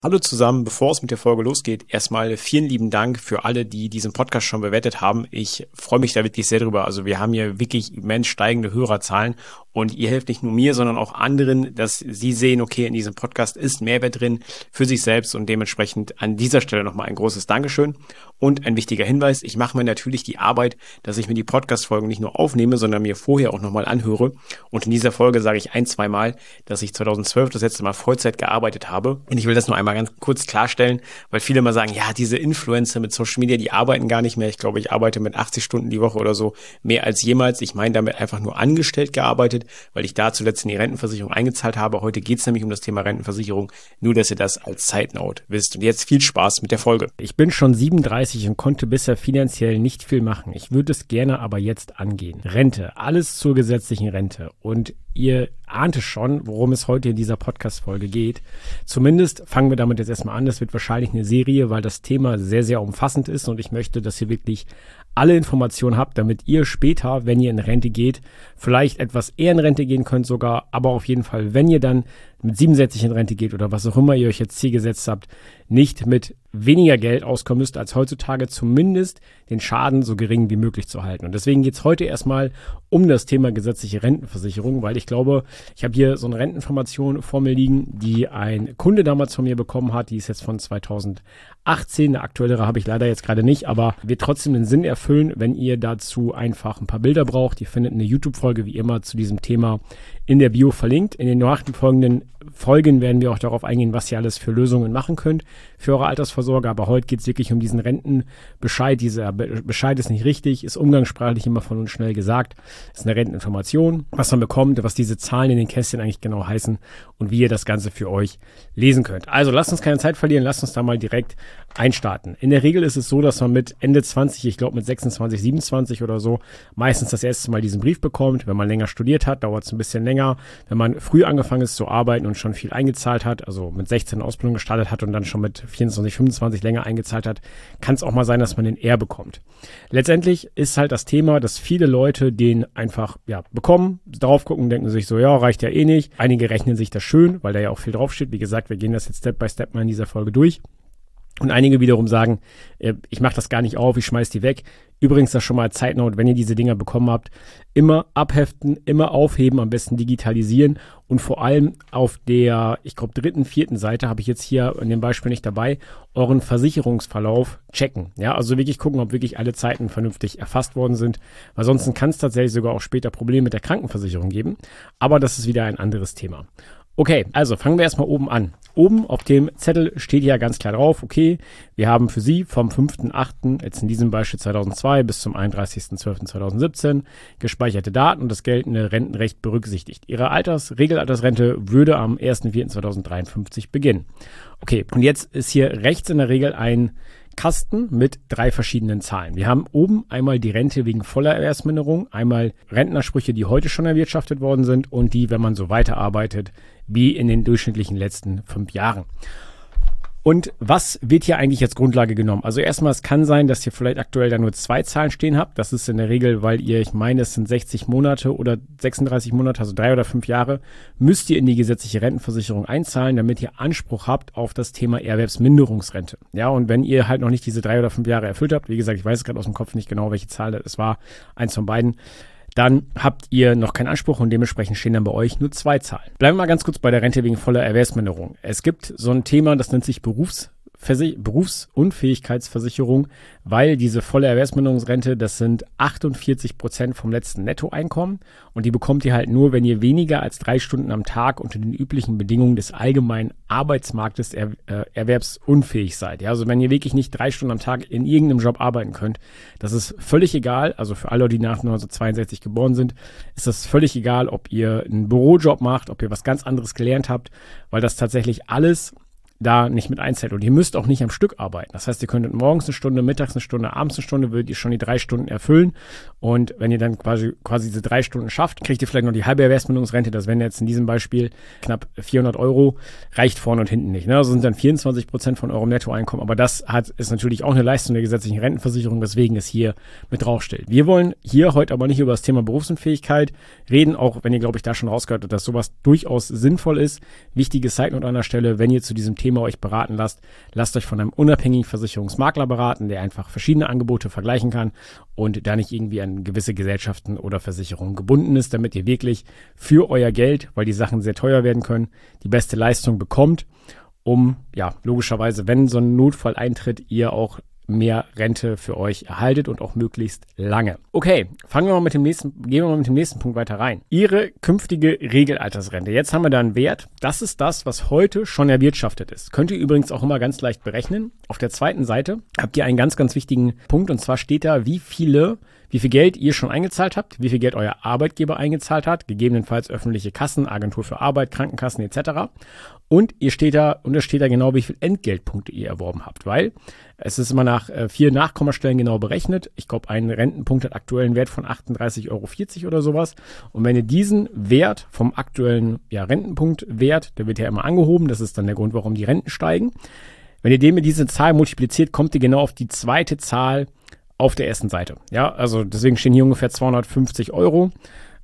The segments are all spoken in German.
Hallo zusammen, bevor es mit der Folge losgeht, erstmal vielen lieben Dank für alle, die diesen Podcast schon bewertet haben. Ich freue mich da wirklich sehr drüber. Also wir haben hier wirklich immens steigende Hörerzahlen und ihr helft nicht nur mir, sondern auch anderen, dass sie sehen, okay, in diesem Podcast ist Mehrwert drin für sich selbst und dementsprechend an dieser Stelle nochmal ein großes Dankeschön. Und ein wichtiger Hinweis, ich mache mir natürlich die Arbeit, dass ich mir die Podcast-Folgen nicht nur aufnehme, sondern mir vorher auch nochmal anhöre. Und in dieser Folge sage ich 1-2 Mal, dass ich 2012 das letzte Mal Vollzeit gearbeitet habe. Und ich will das nur einmal ganz kurz klarstellen, weil viele mal sagen, ja, diese Influencer mit Social Media, die arbeiten gar nicht mehr. Ich glaube, ich arbeite mit 80 Stunden die Woche oder so, mehr als jemals. Ich meine damit einfach nur angestellt gearbeitet, weil ich da zuletzt in die Rentenversicherung eingezahlt habe. Heute geht es nämlich um das Thema Rentenversicherung, nur dass ihr das als Side Note wisst. Und jetzt viel Spaß mit der Folge. Ich bin schon 37 und konnte bisher finanziell nicht viel machen. Ich würde es gerne aber jetzt angehen. Rente, alles zur gesetzlichen Rente. Und ihr ahnte schon, worum es heute in dieser Podcast-Folge geht. Zumindest fangen wir damit jetzt erstmal an. Das wird wahrscheinlich eine Serie, weil das Thema sehr, sehr umfassend ist und ich möchte, dass ihr wirklich alle Informationen habt, damit ihr später, wenn ihr in Rente geht, vielleicht etwas eher in Rente gehen könnt sogar, aber auf jeden Fall, wenn ihr dann mit 67 in Rente geht oder was auch immer ihr euch jetzt Ziel gesetzt habt, nicht mit weniger Geld auskommen müsst als heutzutage, zumindest den Schaden so gering wie möglich zu halten. Und deswegen geht es heute erstmal um das Thema gesetzliche Rentenversicherung, weil ich glaube, ich habe hier so eine Renteninformation vor mir liegen, die ein Kunde damals von mir bekommen hat, die ist jetzt von 2018, eine aktuellere habe ich leider jetzt gerade nicht, aber wird trotzdem den Sinn erfüllen, wenn ihr dazu einfach ein paar Bilder braucht. Ihr findet eine YouTube-Folge wie immer zu diesem Thema in der Bio verlinkt. In den nachfolgenden Folgen werden wir auch darauf eingehen, was ihr alles für Lösungen machen könnt für eure Altersvorsorge. Aber heute geht es wirklich um diesen Rentenbescheid. Dieser Bescheid ist nicht richtig, ist umgangssprachlich immer von uns schnell gesagt. Ist eine Renteninformation, was man bekommt, was diese Zahlen in den Kästchen eigentlich genau heißen und wie ihr das Ganze für euch lesen könnt. Also lasst uns keine Zeit verlieren, lasst uns da mal direkt einstarten. In der Regel ist es so, dass man mit Ende 20, ich glaube mit 26, 27 oder so, meistens das erste Mal diesen Brief bekommt. Wenn man länger studiert hat, dauert es ein bisschen länger. Wenn man früh angefangen ist zu arbeiten und schon viel eingezahlt hat, also mit 16 eine Ausbildung gestartet hat und dann schon mit 24, 25 länger eingezahlt hat, kann es auch mal sein, dass man den eher bekommt. Letztendlich ist halt das Thema, dass viele Leute den einfach bekommen, drauf gucken, denken sich so, ja, reicht ja eh nicht. Einige rechnen sich das schön, weil da ja auch viel draufsteht. Wie gesagt, wir gehen das jetzt Step by Step mal in dieser Folge durch. Und einige wiederum sagen, ich mache das gar nicht auf, ich schmeiß die weg. Übrigens das schon mal als Side Note, wenn ihr diese Dinger bekommen habt, immer abheften, immer aufheben, am besten digitalisieren und vor allem auf der, ich glaube, 3., 4. Seite, habe ich jetzt hier in dem Beispiel nicht dabei, euren Versicherungsverlauf checken. Ja, also wirklich gucken, ob wirklich alle Zeiten vernünftig erfasst worden sind, weil sonst kann es tatsächlich sogar auch später Probleme mit der Krankenversicherung geben. Aber das ist wieder ein anderes Thema. Okay, also fangen wir erstmal oben an. Oben auf dem Zettel steht ja ganz klar drauf, okay, wir haben für Sie vom 5.8., jetzt in diesem Beispiel 2002 bis zum 31.12.2017 gespeicherte Daten und das geltende Rentenrecht berücksichtigt. Ihre Regelaltersrente würde am 1.4.2053 beginnen. Okay, und jetzt ist hier rechts in der Regel ein Kasten mit 3 verschiedenen Zahlen. Wir haben oben einmal die Rente wegen voller Erwerbsminderung, einmal Rentenansprüche, die heute schon erwirtschaftet worden sind und die, wenn man so weiterarbeitet, wie in den durchschnittlichen letzten 5 Jahren. Und was wird hier eigentlich als Grundlage genommen? Also erstmal, es kann sein, dass ihr vielleicht aktuell da nur 2 Zahlen stehen habt. Das ist in der Regel, weil ihr, ich meine, es sind 60 Monate oder 36 Monate, also 3 oder 5 Jahre, müsst ihr in die gesetzliche Rentenversicherung einzahlen, damit ihr Anspruch habt auf das Thema Erwerbsminderungsrente. Ja, und wenn ihr halt noch nicht diese 3 oder 5 Jahre erfüllt habt, wie gesagt, ich weiß es gerade aus dem Kopf nicht genau, welche Zahl das war, eins von beiden, dann habt ihr noch keinen Anspruch und dementsprechend stehen dann bei euch nur 2 Zahlen. Bleiben wir mal ganz kurz bei der Rente wegen voller Erwerbsminderung. Es gibt so ein Thema, das nennt sich Berufsunfähigkeitsversicherung, weil diese volle Erwerbsminderungsrente, das sind 48% vom letzten Nettoeinkommen und die bekommt ihr halt nur, wenn ihr weniger als 3 Stunden am Tag unter den üblichen Bedingungen des allgemeinen Arbeitsmarktes erwerbsunfähig seid. Ja, also wenn ihr wirklich nicht 3 Stunden am Tag in irgendeinem Job arbeiten könnt, das ist völlig egal, also für alle, die nach 1962 geboren sind, ist das völlig egal, ob ihr einen Bürojob macht, ob ihr was ganz anderes gelernt habt, weil das tatsächlich alles da nicht mit einzählt. Und ihr müsst auch nicht am Stück arbeiten. Das heißt, ihr könntet morgens eine Stunde, mittags eine Stunde, abends eine Stunde, würdet ihr schon die 3 Stunden erfüllen. Und wenn ihr dann quasi diese 3 Stunden schafft, kriegt ihr vielleicht noch die halbe Erwerbsminderungsrente. Das wären jetzt in diesem Beispiel knapp 400 €, reicht vorne und hinten nicht. Ne? Das sind dann 24% von eurem Nettoeinkommen. Aber das ist natürlich auch eine Leistung der gesetzlichen Rentenversicherung, weswegen es hier mit draufsteht. Wir wollen hier heute aber nicht über das Thema Berufsunfähigkeit reden, auch wenn ihr, glaube ich, da schon rausgehört habt, dass sowas durchaus sinnvoll ist. Wichtige Side-Note an der Stelle, wenn ihr zu diesem Thema Thema euch beraten lasst, lasst euch von einem unabhängigen Versicherungsmakler beraten, der einfach verschiedene Angebote vergleichen kann und da nicht irgendwie an gewisse Gesellschaften oder Versicherungen gebunden ist, damit ihr wirklich für euer Geld, weil die Sachen sehr teuer werden können, die beste Leistung bekommt, um, ja, logischerweise, wenn so ein Notfall eintritt, ihr auch mehr Rente für euch erhaltet und auch möglichst lange. Okay, gehen wir mal mit dem nächsten Punkt weiter rein. Ihre künftige Regelaltersrente. Jetzt haben wir da einen Wert. Das ist das, was heute schon erwirtschaftet ist. Könnt ihr übrigens auch immer ganz leicht berechnen. Auf der zweiten Seite habt ihr einen ganz, ganz wichtigen Punkt, und zwar steht da, wie viel Geld ihr schon eingezahlt habt, wie viel Geld euer Arbeitgeber eingezahlt hat, gegebenenfalls öffentliche Kassen, Agentur für Arbeit, Krankenkassen etc. Und es steht da genau, wie viel Entgeltpunkte ihr erworben habt, weil es ist immer nach 4 Nachkommastellen genau berechnet. Ich glaube, ein Rentenpunkt hat aktuell einen Wert von 38,40 € oder sowas. Und wenn ihr diesen Wert vom aktuellen Rentenpunktwert, der wird ja immer angehoben, das ist dann der Grund, warum die Renten steigen. Wenn ihr den mit dieser Zahl multipliziert, kommt ihr genau auf die zweite Zahl auf der ersten Seite. Ja, also deswegen stehen hier ungefähr 250 €.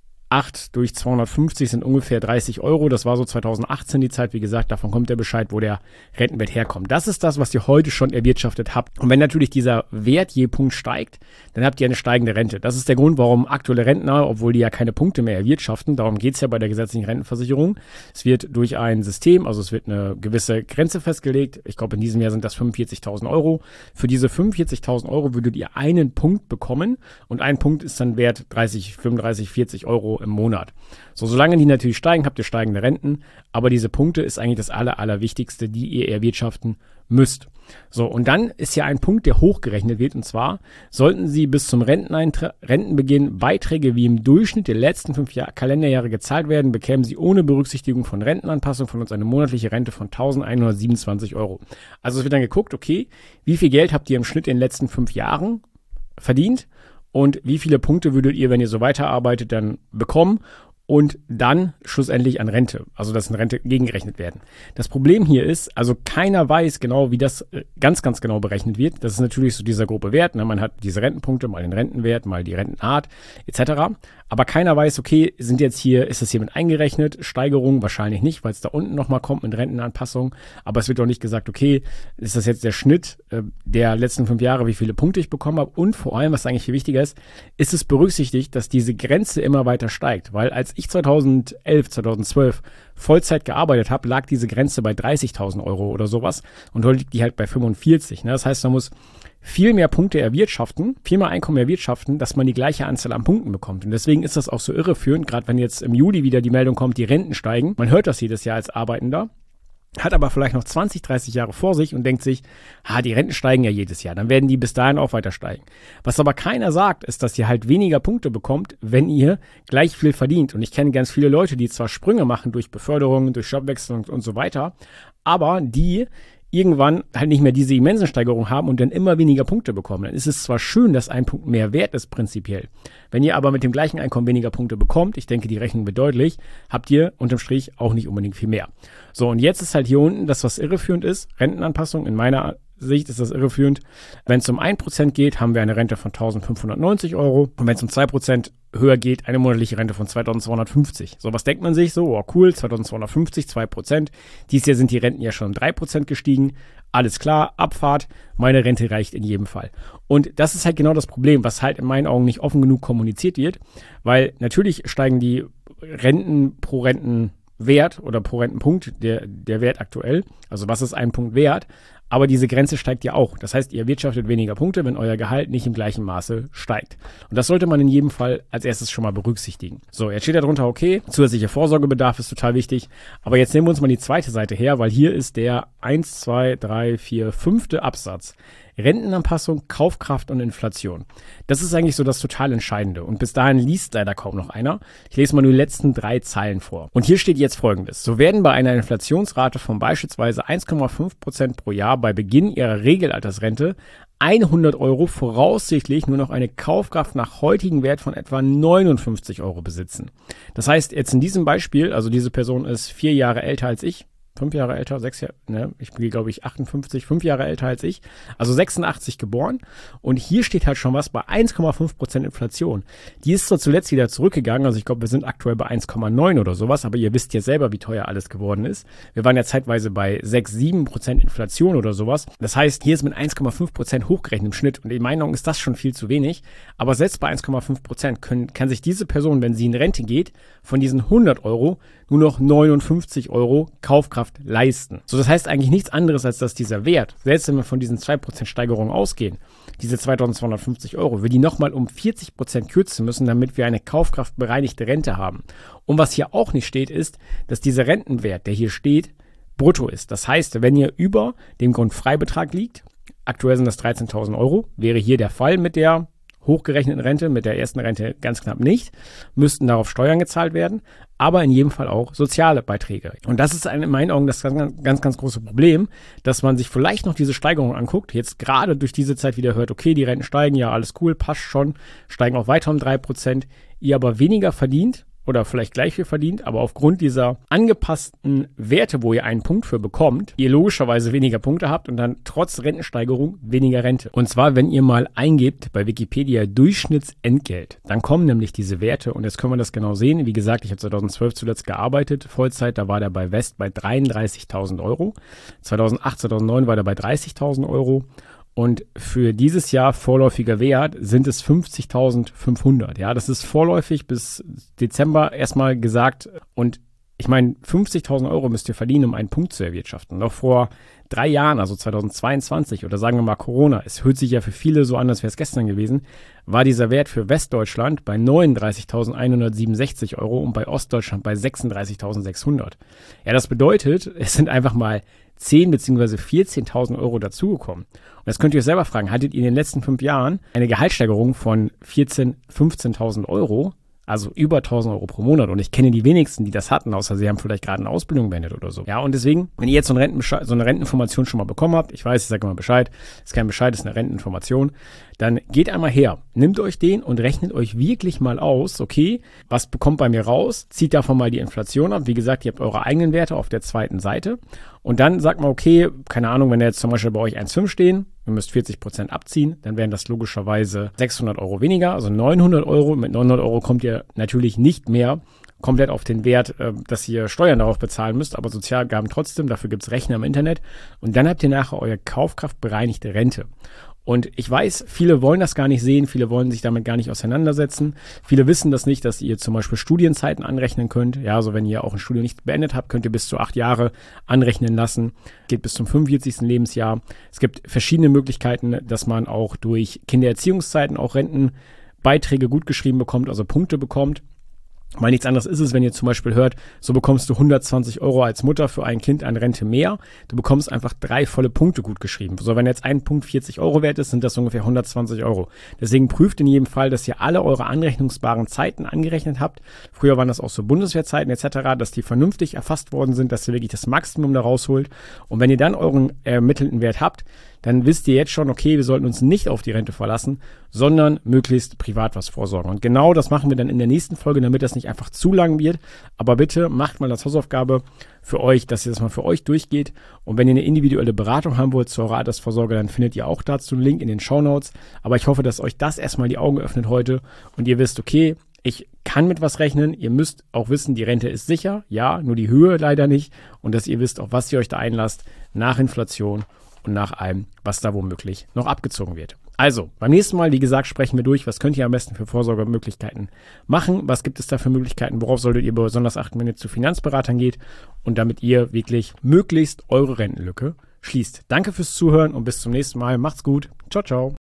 8 durch 250 sind ungefähr 30 €. Das war so 2018 die Zeit. Wie gesagt, davon kommt der Bescheid, wo der Rentenwert herkommt. Das ist das, was ihr heute schon erwirtschaftet habt. Und wenn natürlich dieser Wert je Punkt steigt, dann habt ihr eine steigende Rente. Das ist der Grund, warum aktuelle Rentner, obwohl die ja keine Punkte mehr erwirtschaften, darum geht's ja bei der gesetzlichen Rentenversicherung. Es wird durch ein System, also es wird eine gewisse Grenze festgelegt. Ich glaube, in diesem Jahr sind das 45.000 €. Für diese 45.000 € würdet ihr einen Punkt bekommen. Und ein Punkt ist dann wert 30, 35, 40 € im Monat. So, solange die natürlich steigen, habt ihr steigende Renten, aber diese Punkte ist eigentlich das Allerwichtigste, die ihr erwirtschaften müsst. So, und dann ist ja ein Punkt, der hochgerechnet wird, und zwar sollten Sie bis zum Rentenbeginn Beiträge wie im Durchschnitt der letzten 5 Kalenderjahre gezahlt werden, bekämen Sie ohne Berücksichtigung von Rentenanpassung von uns eine monatliche Rente von 1.127 €. Also es wird dann geguckt, okay, wie viel Geld habt ihr im Schnitt in den letzten 5 Jahren verdient? Und wie viele Punkte würdet ihr, wenn ihr so weiterarbeitet, dann bekommen und dann schlussendlich an Rente, also dass in Rente gegengerechnet werden. Das Problem hier ist, also keiner weiß genau, wie das ganz, ganz genau berechnet wird. Das ist natürlich so dieser grobe Wert, ne? Man hat diese Rentenpunkte, mal den Rentenwert, mal die Rentenart etc. Aber keiner weiß, okay, ist das hier mit eingerechnet? Steigerung wahrscheinlich nicht, weil es da unten nochmal kommt mit Rentenanpassung. Aber es wird auch nicht gesagt, okay, ist das jetzt der Schnitt der letzten 5 Jahre, wie viele Punkte ich bekommen habe? Und vor allem, was eigentlich viel wichtiger ist es berücksichtigt, dass diese Grenze immer weiter steigt. Weil als ich 2011, 2012 Vollzeit gearbeitet habe, lag diese Grenze bei 30.000 € oder sowas. Und heute liegt die halt bei 45. Ne? Das heißt, man muss viel mehr Punkte erwirtschaften, viel mehr Einkommen erwirtschaften, dass man die gleiche Anzahl an Punkten bekommt. Und deswegen ist das auch so irreführend, gerade wenn jetzt im Juli wieder die Meldung kommt, die Renten steigen. Man hört das jedes Jahr als Arbeitender, hat aber vielleicht noch 20, 30 Jahre vor sich und denkt sich, die Renten steigen ja jedes Jahr, dann werden die bis dahin auch weiter steigen. Was aber keiner sagt, ist, dass ihr halt weniger Punkte bekommt, wenn ihr gleich viel verdient. Und ich kenne ganz viele Leute, die zwar Sprünge machen durch Beförderungen, durch Jobwechsel und so weiter, aber die irgendwann halt nicht mehr diese immensen Steigerungen haben und dann immer weniger Punkte bekommen. Dann ist es zwar schön, dass ein Punkt mehr wert ist prinzipiell. Wenn ihr aber mit dem gleichen Einkommen weniger Punkte bekommt, ich denke, die Rechnung wird deutlich, habt ihr unterm Strich auch nicht unbedingt viel mehr. So, und jetzt ist halt hier unten das, was irreführend ist, Rentenanpassung in meiner Sicht ist das irreführend. Wenn es um 1% geht, haben wir eine Rente von 1.590 €. Und wenn es um 2% höher geht, eine monatliche Rente von 2.250. So, was denkt man sich? So, oh cool, 2.250, 2%. Dieses Jahr sind die Renten ja schon um 3% gestiegen. Alles klar, Abfahrt, meine Rente reicht in jedem Fall. Und das ist halt genau das Problem, was halt in meinen Augen nicht offen genug kommuniziert wird, weil natürlich steigen die Renten pro Rentenwert oder pro Rentenpunkt, der Wert aktuell, also was ist ein Punkt wert, aber diese Grenze steigt ja auch. Das heißt, ihr erwirtschaftet weniger Punkte, wenn euer Gehalt nicht im gleichen Maße steigt. Und das sollte man in jedem Fall als erstes schon mal berücksichtigen. So, jetzt steht da drunter, okay, zusätzlicher Vorsorgebedarf ist total wichtig. Aber jetzt nehmen wir uns mal die zweite Seite her, weil hier ist der 1, 2, 3, 4, 5. Absatz. Rentenanpassung, Kaufkraft und Inflation. Das ist eigentlich so das total Entscheidende. Und bis dahin liest leider kaum noch einer. Ich lese mal nur die letzten 3 Zeilen vor. Und hier steht jetzt Folgendes. So werden bei einer Inflationsrate von beispielsweise 1,5% pro Jahr bei Beginn ihrer Regelaltersrente 100 € voraussichtlich nur noch eine Kaufkraft nach heutigem Wert von etwa 59 € besitzen. Das heißt, jetzt in diesem Beispiel, also diese Person ist 4 Jahre älter als ich, 5 Jahre älter, 6 Jahre, ne, ich bin, glaube ich, 58, 5 Jahre älter als ich, also 86 geboren. Und hier steht halt schon was bei 1,5% Inflation. Die ist zwar zuletzt wieder zurückgegangen, also ich glaube, wir sind aktuell bei 1,9 oder sowas, aber ihr wisst ja selber, wie teuer alles geworden ist. Wir waren ja zeitweise bei 6, 7% Inflation oder sowas. Das heißt, hier ist mit 1,5% hochgerechnet im Schnitt. Und in meiner Meinung ist das schon viel zu wenig. Aber selbst bei 1,5% kann sich diese Person, wenn sie in Rente geht, von diesen 100 Euro nur noch 59 Euro Kaufkraft leisten. So, das heißt eigentlich nichts anderes, als dass dieser Wert, selbst wenn wir von diesen 2% Steigerung ausgehen, diese 2250 Euro, wir die nochmal um 40% kürzen müssen, damit wir eine kaufkraftbereinigte Rente haben. Und was hier auch nicht steht, ist, dass dieser Rentenwert, der hier steht, brutto ist. Das heißt, wenn ihr über dem Grundfreibetrag liegt, aktuell sind das 13.000 Euro, wäre hier der Fall mit der hochgerechneten Rente, mit der ersten Rente ganz knapp nicht, müssten darauf Steuern gezahlt werden, aber in jedem Fall auch soziale Beiträge. Und das ist in meinen Augen das ganz große Problem, dass man sich vielleicht noch diese Steigerung anguckt, jetzt gerade durch diese Zeit wieder hört, okay, die Renten steigen, ja, alles cool, passt schon, steigen auch weiter um 3%, ihr aber weniger verdient, oder vielleicht gleich viel verdient, aber aufgrund dieser angepassten Werte, wo ihr einen Punkt für bekommt, ihr logischerweise weniger Punkte habt und dann trotz Rentensteigerung weniger Rente. Und zwar, wenn ihr mal eingebt bei Wikipedia Durchschnittsentgelt, dann kommen nämlich diese Werte und jetzt können wir das genau sehen. Wie gesagt, ich habe 2012 zuletzt gearbeitet, Vollzeit, da war der bei West bei 33.000 Euro. 2008, 2009 war der bei 30.000 Euro. Und für dieses Jahr vorläufiger Wert sind es 50.500. Ja, das ist vorläufig bis Dezember erstmal gesagt. Und ich meine, 50.000 Euro müsst ihr verdienen, um einen Punkt zu erwirtschaften. Noch vor 3 Jahren, also 2022 oder sagen wir mal Corona, es hört sich ja für viele so an, als wäre es gestern gewesen, war dieser Wert für Westdeutschland bei 39.167 Euro und bei Ostdeutschland bei 36.600. Ja, das bedeutet, es sind einfach mal 10.000 bzw. 14.000 Euro dazugekommen. Und jetzt könnt ihr euch selber fragen, hattet ihr in den letzten 5 Jahren eine Gehaltssteigerung von 14.000, 15.000 Euro, also über 1.000 Euro pro Monat? Und ich kenne die wenigsten, die das hatten, außer sie haben vielleicht gerade eine Ausbildung beendet oder so. Ja, und deswegen, wenn ihr jetzt so eine Renteninformation schon mal bekommen habt, ich weiß, ich sage immer Bescheid, ist kein Bescheid, ist eine Renteninformation, dann geht einmal her, nehmt euch den und rechnet euch wirklich mal aus, okay, was bekommt bei mir raus, zieht davon mal die Inflation ab. Wie gesagt, ihr habt eure eigenen Werte auf der zweiten Seite und dann sagt mal, okay, keine Ahnung, wenn da jetzt zum Beispiel bei euch 1,5 stehen, ihr müsst 40% abziehen, dann wären das logischerweise 600 Euro weniger, also 900 Euro. Mit 900 Euro kommt ihr natürlich nicht mehr komplett auf den Wert, dass ihr Steuern darauf bezahlen müsst, aber Sozialgaben trotzdem, dafür gibt's Rechner im Internet und dann habt ihr nachher eure kaufkraftbereinigte Rente. Und ich weiß, viele wollen das gar nicht sehen, viele wollen sich damit gar nicht auseinandersetzen. Viele wissen das nicht, dass ihr zum Beispiel Studienzeiten anrechnen könnt. Ja, also wenn ihr auch ein Studium nicht beendet habt, könnt ihr bis zu 8 Jahre anrechnen lassen. Geht bis zum 45. Lebensjahr. Es gibt verschiedene Möglichkeiten, dass man auch durch Kindererziehungszeiten auch Rentenbeiträge gutgeschrieben bekommt, also Punkte bekommt. Weil nichts anderes ist es, wenn ihr zum Beispiel hört, so bekommst du 120 Euro als Mutter für ein Kind an Rente mehr. Du bekommst einfach 3 volle Punkte gut geschrieben. So, wenn jetzt ein Punkt 40 Euro wert ist, sind das ungefähr 120 Euro. Deswegen prüft in jedem Fall, dass ihr alle eure anrechnungsbaren Zeiten angerechnet habt. Früher waren das auch so Bundeswehrzeiten etc., dass die vernünftig erfasst worden sind, dass ihr wirklich das Maximum da rausholt. Und wenn ihr dann euren ermittelten Wert habt, dann wisst ihr jetzt schon, okay, wir sollten uns nicht auf die Rente verlassen, sondern möglichst privat was vorsorgen. Und genau das machen wir dann in der nächsten Folge, damit das nicht einfach zu lang wird. Aber bitte macht mal das Hausaufgabe für euch, dass ihr das mal für euch durchgeht. Und wenn ihr eine individuelle Beratung haben wollt zu eurer Altersvorsorge, dann findet ihr auch dazu einen Link in den Shownotes. Aber ich hoffe, dass euch das erstmal die Augen öffnet heute und ihr wisst, okay, ich kann mit was rechnen. Ihr müsst auch wissen, die Rente ist sicher. Ja, nur die Höhe leider nicht. Und dass ihr wisst, auf was ihr euch da einlasst nach Inflation und nach allem, was da womöglich noch abgezogen wird. Also, beim nächsten Mal, wie gesagt, sprechen wir durch, was könnt ihr am besten für Vorsorgemöglichkeiten machen, was gibt es da für Möglichkeiten, worauf solltet ihr besonders achten, wenn ihr zu Finanzberatern geht und damit ihr wirklich möglichst eure Rentenlücke schließt. Danke fürs Zuhören und bis zum nächsten Mal. Macht's gut. Ciao, ciao.